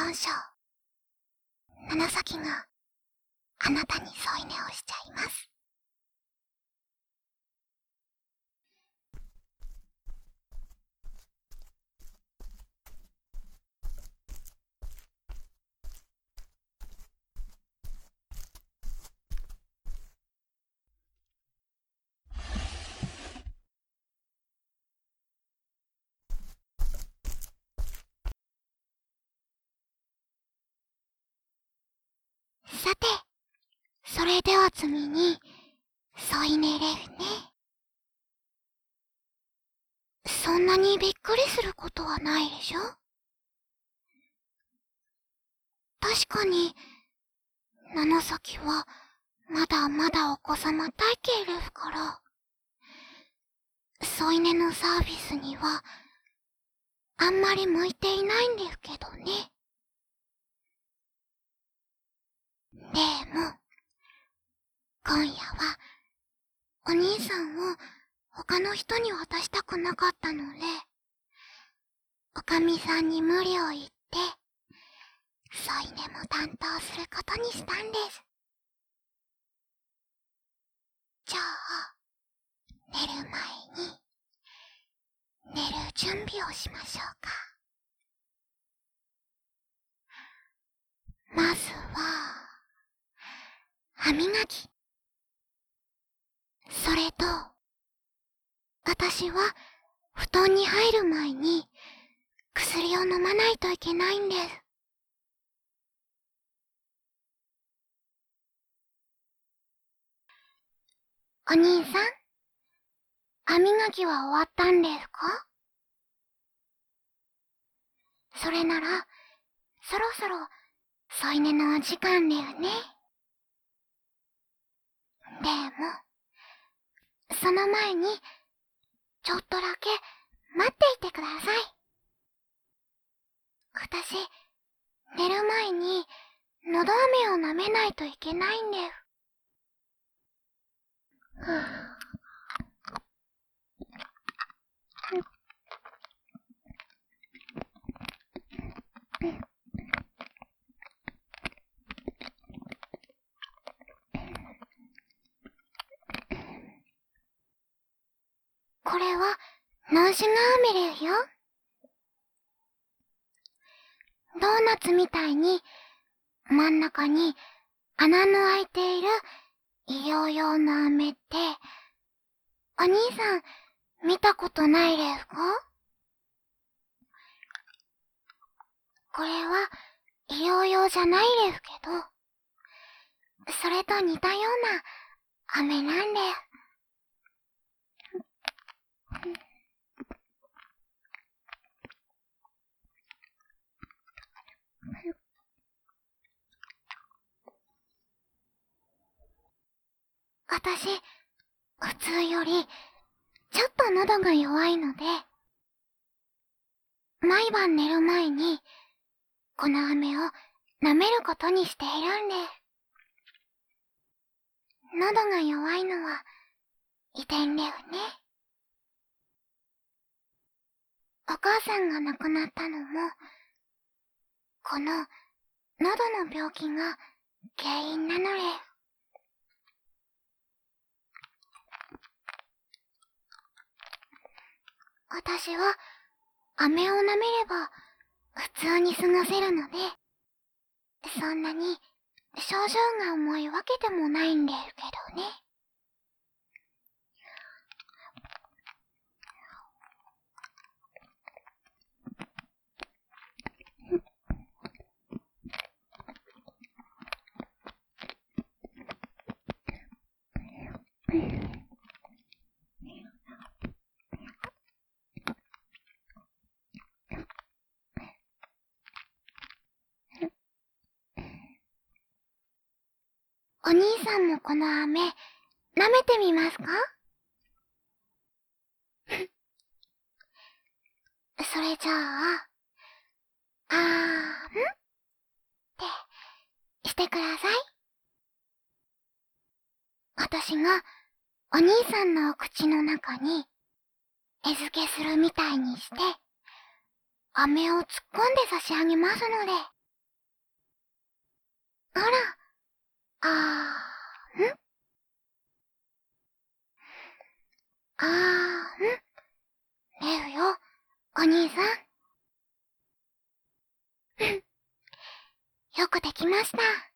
4章。七崎があなたに添い寝をしちゃいます。さて、それでは次に、添い寝レフね。そんなにびっくりすることはないでしょ？確かに、七崎は、まだまだお子様体型レフから、添い寝のサービスには、あんまり向いていないんですけどね。でも、今夜は、お兄さんを他の人に渡したくなかったので、おかみさんに無理を言って、添い寝も担当することにしたんです。じゃあ、寝る前に、寝る準備をしましょうか。まずは、歯磨き。それと、私は布団に入る前に薬を飲まないといけないんです。お兄さん、歯磨きは終わったんですか？それなら、そろそろ添い寝のお時間だよね。でも、その前に、ちょっとだけ待っていてください。私、寝る前に、のど飴を舐めないといけないんです。これは、ノンシュガー飴ですよ。ドーナツみたいに、真ん中に穴の開いている医療用の飴って、お兄さん、見たことないですか？これは、医療用じゃないですけど、それと似たような飴なんです。私、普通より、ちょっと喉が弱いので、毎晩寝る前に、この飴を舐めることにしているんです。喉が弱いのは、遺伝ですね。お母さんが亡くなったのも、この、喉の病気が原因なのです。私は、飴を舐めれば、普通に過ごせるので、そんなに、症状が重いわけでもないんですけどね。お兄さんもこの飴、舐めてみますか？それじゃあ、ってしてください。私が、お兄さんのお口の中に、餌付けするみたいにして、飴を突っ込んで差し上げますので。 あら、んレウよ、お兄さん。よくできました。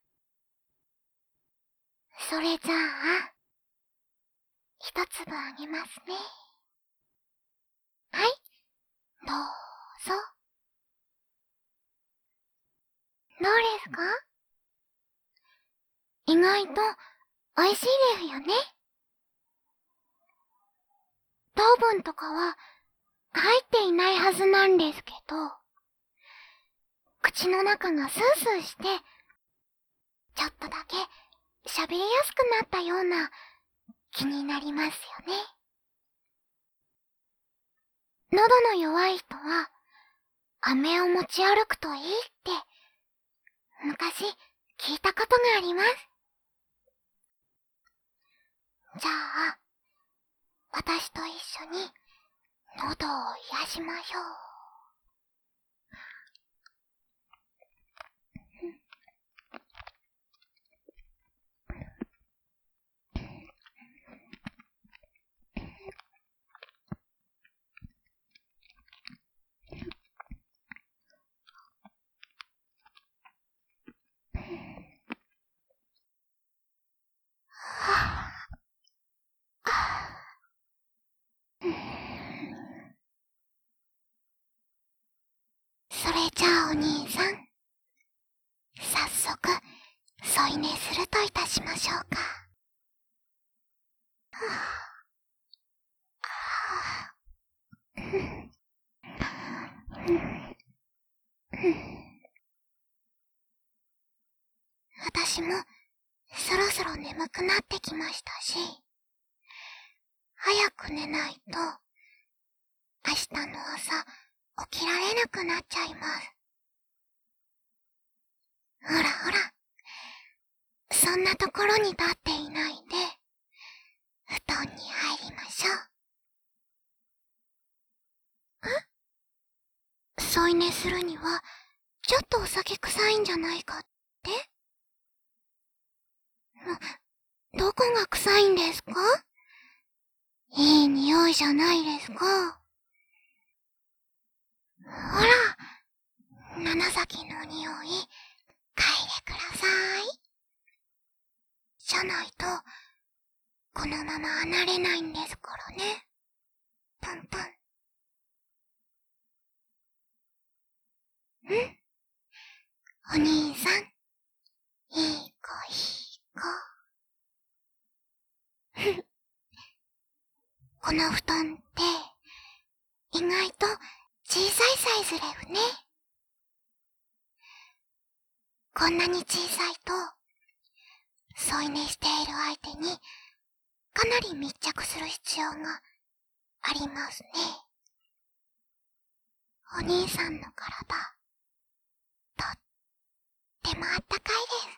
それじゃあ、一粒あげますね。はい、どうぞ。どうですか？意外と美味しいですよね。糖分とかは入っていないはずなんですけど、口の中がスースーして、ちょっとだけ喋りやすくなったような気になりますよね。喉の弱い人は、飴を持ち歩くといいって、昔聞いたことがあります。じゃあ、私と一緒に喉を癒しましょう。それじゃあお兄さん、早速、添い寝するといたしましょうか。私も、そろそろ眠くなってきましたし、早く寝ないと、明日の朝、起きられなくなっちゃいます。ほらほら、そんなところに立っていないで、布団に入りましょう。添い寝するには、ちょっとお酒臭いんじゃないかって？どこが臭いんですか？いい匂いじゃないですか。ほら、七崎の匂い、嗅いでください。じゃないと、このまま離れないんですからね。プンプン。お兄さん、いい子いい子。この布団って、意外と小さいサイズですね。こんなに小さいと、添い寝している相手に、かなり密着する必要がありますね。お兄さんの体、とってもあったかい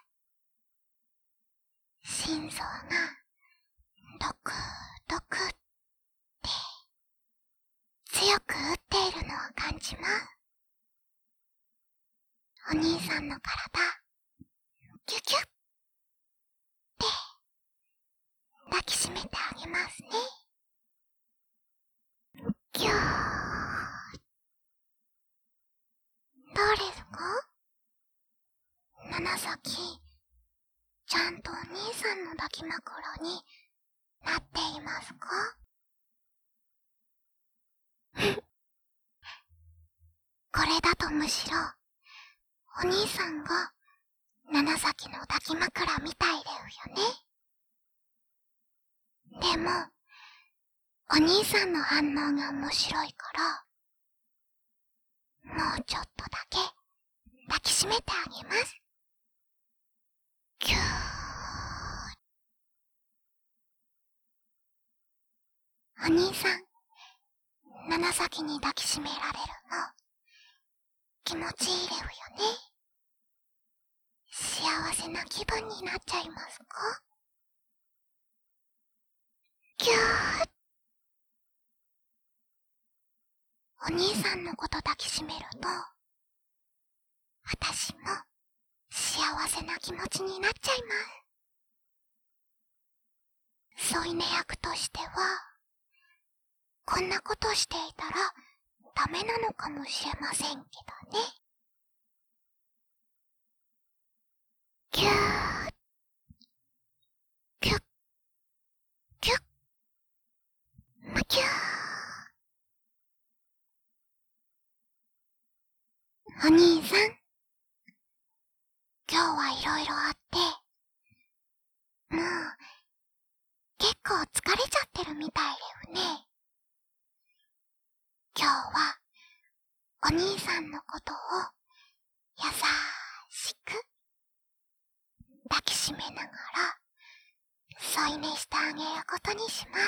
です。心臓が、ドクドクって、強く打っているのを感じます。お兄さんの体、キュキュッって、抱きしめてあげますね。ぎゅー。どうですか？七崎、ちゃんとお兄さんの抱き枕になっていますか？これだとむしろ、お兄さんが七崎の抱き枕みたいですよね。でも、お兄さんの反応が面白いから、もうちょっとだけ抱きしめてあげます。ぎゅー。お兄さん、七崎に抱きしめられるの、気持ちいいですよね。幸せな気分になっちゃいますか？ぎゅー。お兄さんのこと抱きしめると、私も幸せな気持ちになっちゃいます。添い寝役としては、こんなことしていたらダメなのかもしれませんけどね。キュー、キュッ、キュッ、マキュー。お兄さん、今日はいろいろあって、もう、結構疲れちゃってるみたいだよね。今日は、お兄さんのことを、優しく、抱きしめながら、添い寝してあげることにします。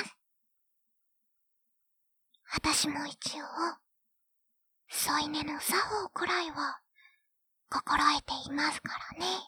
私も一応、添い寝の作法くらいは、心得ていますからね。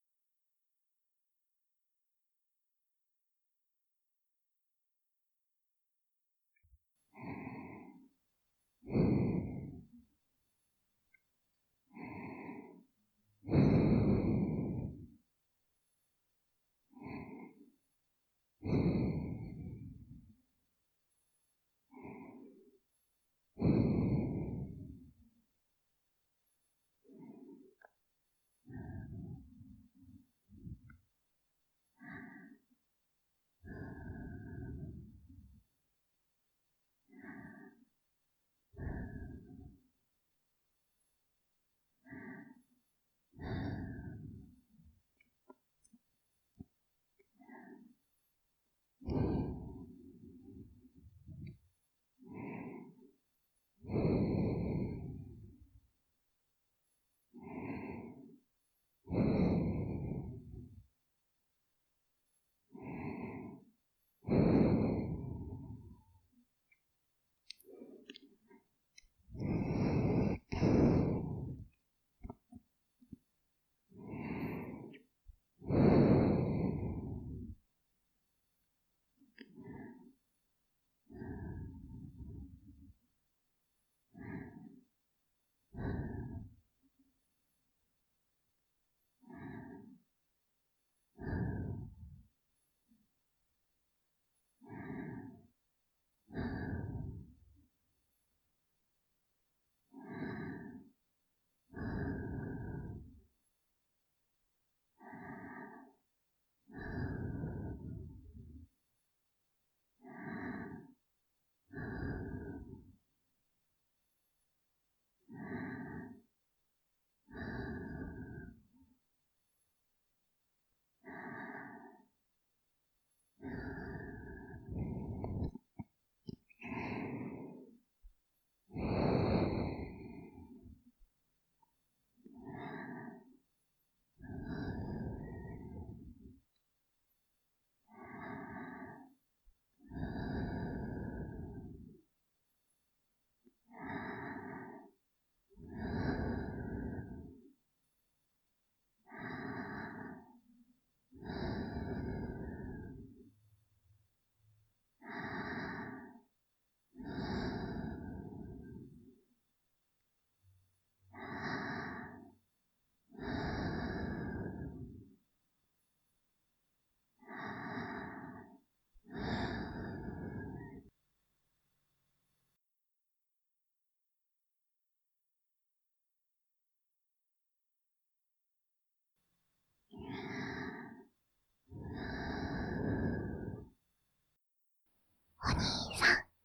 お兄さん、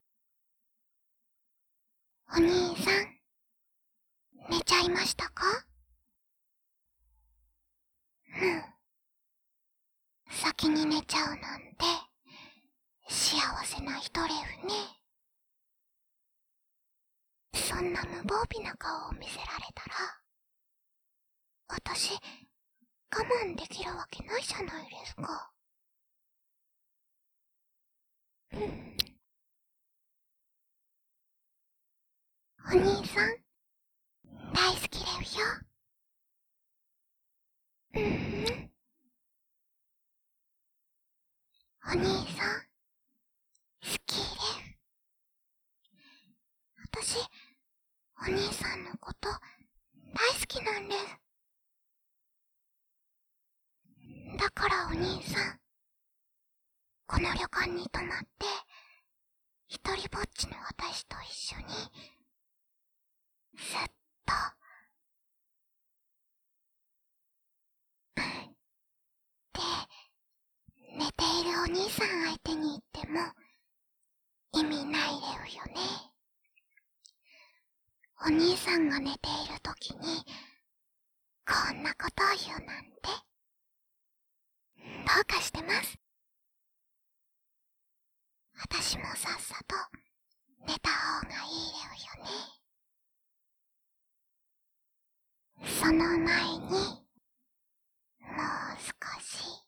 お兄さん、寝ちゃいましたか？先に寝ちゃうなんて、幸せな人レフね。そんな無防備な顔を見せられたら、私、我慢できるわけないじゃないですか。お兄さん、大好きですよ。お兄さん、好きです。私、お兄さんのこと、大好きなんです。 だからお兄さん、この旅館に泊まって、一人ぼっちの私と一緒に、ずっと。で、寝ているお兄さん相手に言っても、意味ないレオよね。お兄さんが寝ているときに、こんなことを言うなんて。どうかしてます。私もさっさと寝た方がいいレオよね。その前に、もう少し。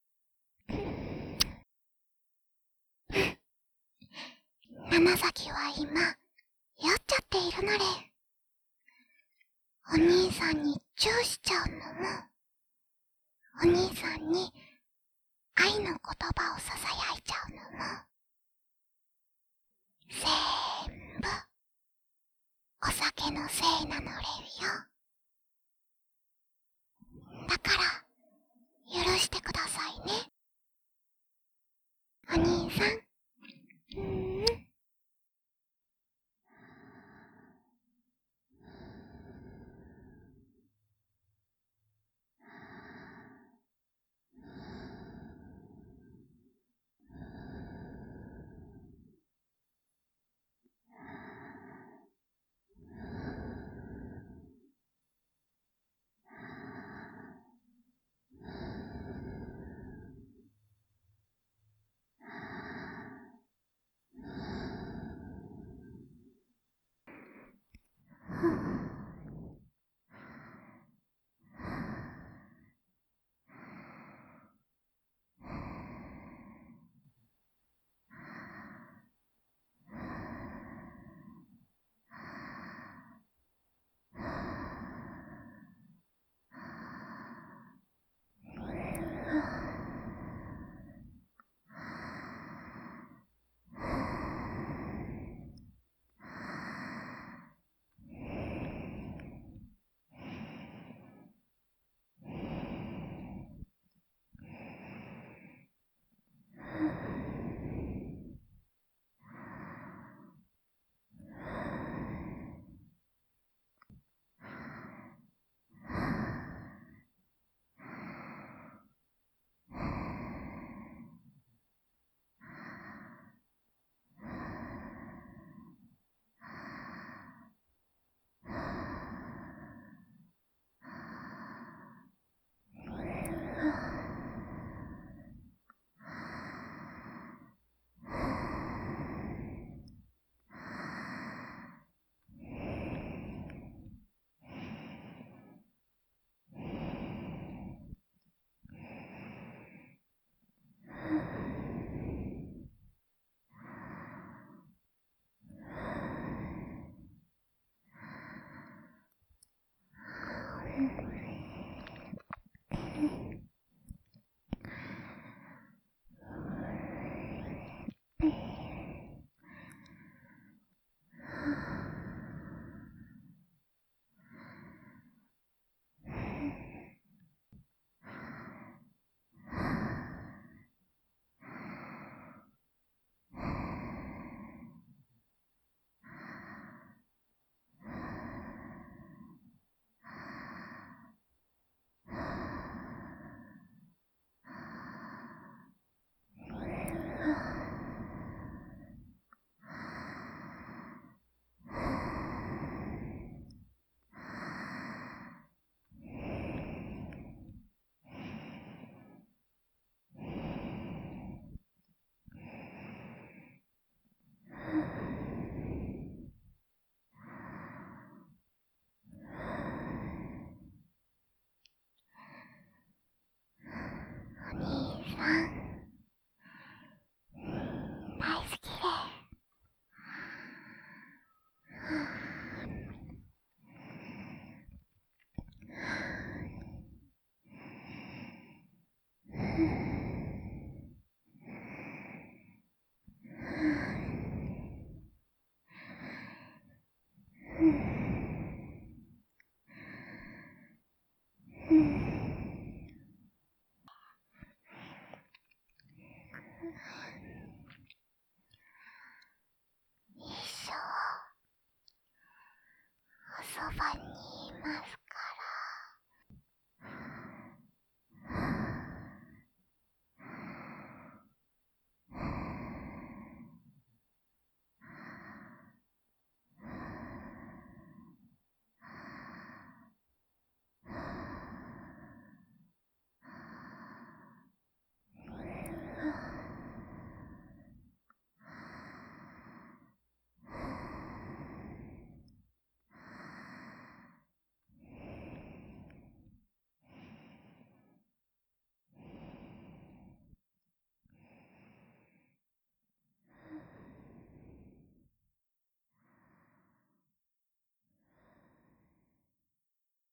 七崎は今、酔っちゃっているのれ。お兄さんにチューしちゃうのも、お兄さんに愛の言葉をささやいちゃうのも、全部、お酒のせいなのれよ。だから、許してくださいね。お兄さん。